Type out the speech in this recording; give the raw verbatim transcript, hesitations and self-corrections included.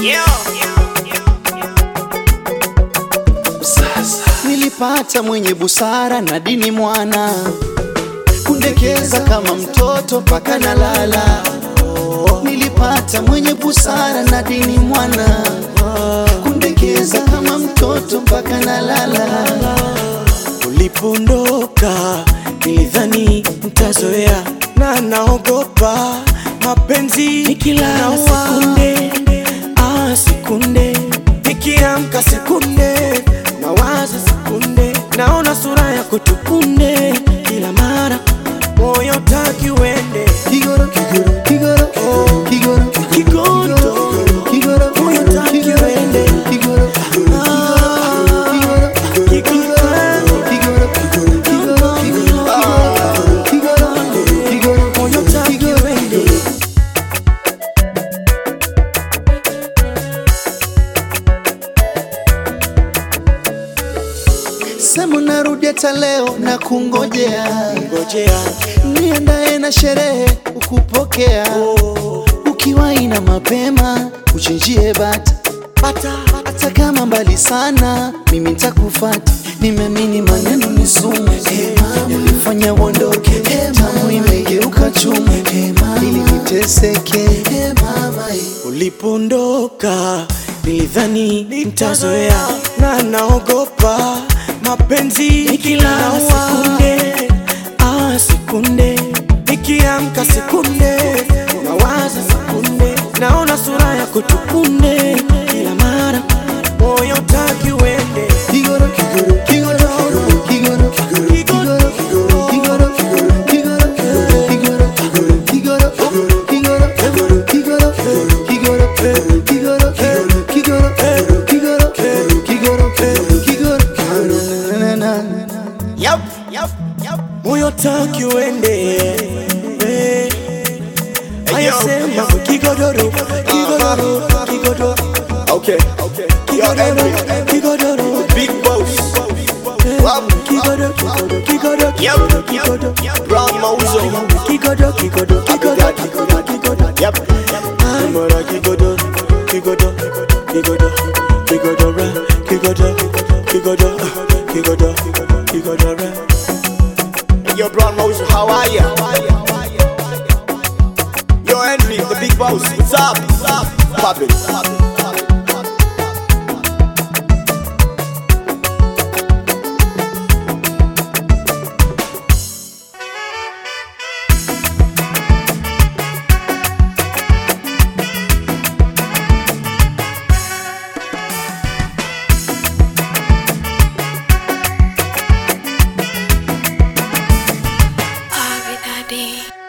Nilipata mwenye busara na dini mwana, kundekeza kama mtoto paka na lala. Nilipata mwenye busara na dini mwana, kundekeza kama mtoto paka na lala. Ulipondoka nilidhani mtazoea, na naogopa mapenzi nikilala sekunde, ah sekunde, nikiamka sekunde, nawaza sekunde, naona sura yako tukunde, kila mara moyo taki uende. Kigoro, kigoro, kigoro, oh, kigoro, kigoro, kigoro, moyo taki uende. Kigoro, sema narudi hata leo na kungojea, ngojea niendae na sherehe ukupokea. oh. Ukiwa ina mapema uchinjie bata Bata hata kama mbali sana, mimi nitakufuata. Nimeamini maneno ni sumu, hey mama, nilifanya uondoke, hey tamu imegeuka chumu, hey mama, ili niteseke, hey mama. Ulipondoka nilidhani nitazoea, na naogopa mapenzi nikilala sekunde, ah sekunde, nikiamka sekunde, nawaza sekunde, naona sura yako tukunde, kila mara moyo taki uende. Kigoro, kigoro, kigoro, kigoro, kigoro, kigoro, kigoro, kigoro, kigoro, kigoro, kigoro, kigoro, kigoro, kigoro, kigoro, kigoro, kigoro. Yup, yup, yup. Moyo taki uende, eh. Ayasema kigodoro, kigodoro, kigodoro. Okay, okay. Yo, Henry, Kigodoro, Big Boss. Wap, kigodoro, kigodoro, Yep, kigodoro, Brown Mauzo. kigodoro, kigodoro, kigodoro, kigodoro. Yep. Mara kigodoro, kigodoro, kigodoro, kigodoro, kigodoro, kigodoro, kigodoro, kigodoro. Yo, Brown Mauzo, how are ya? Yo, Henry, the Big Boss. What's up? Poppin'. Ari Daddy.